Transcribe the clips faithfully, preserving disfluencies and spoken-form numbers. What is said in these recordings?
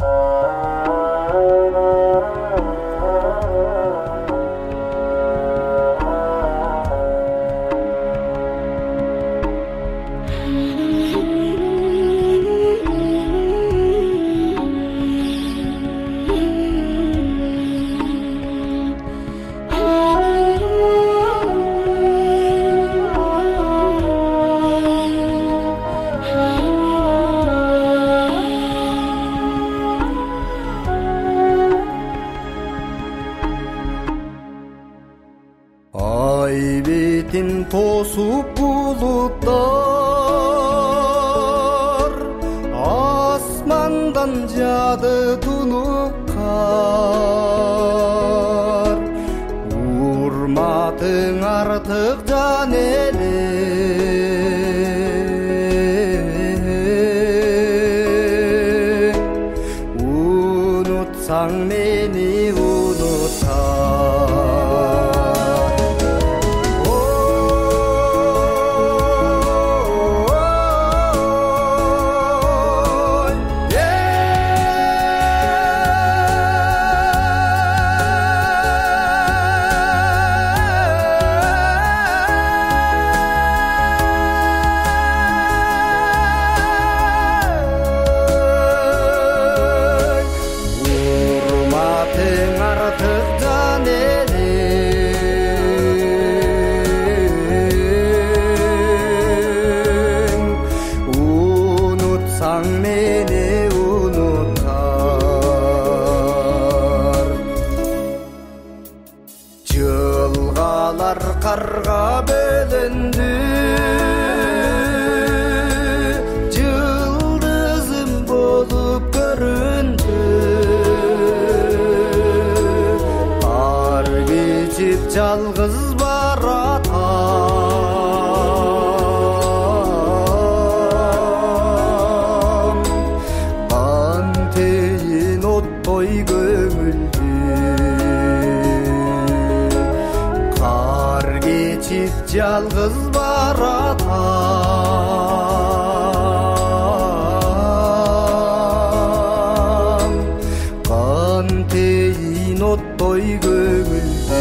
Тосуп булуттар асмандан жады тунук кар урматың артык жан элең унутсаң мени унутар Karga bölündü, yıldızım bolup göründü. Kar geçip жалгыз baratам, антейин оттой көңүлдү. Geçip жалгыз baratam, кантейин оттой көңүлдү.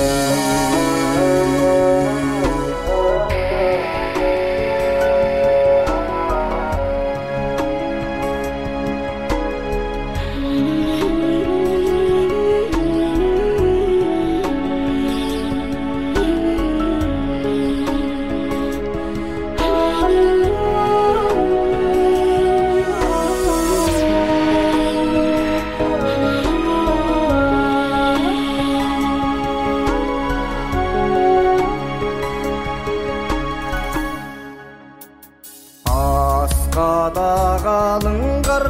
Қалың қар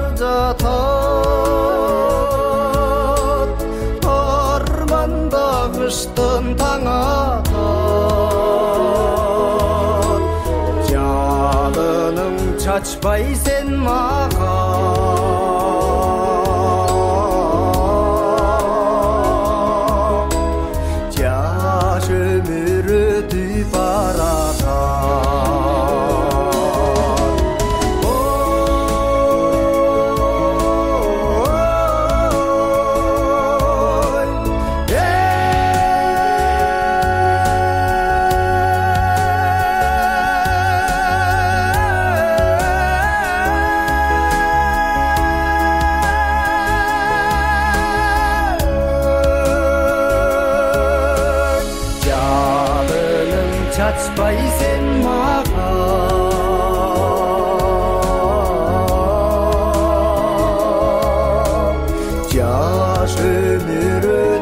жатат, арманда қыштың таң атат. Жалының чачпай сен маған, жаш өмір өтіп баратат. Çatpay sen mağan, yaş ömür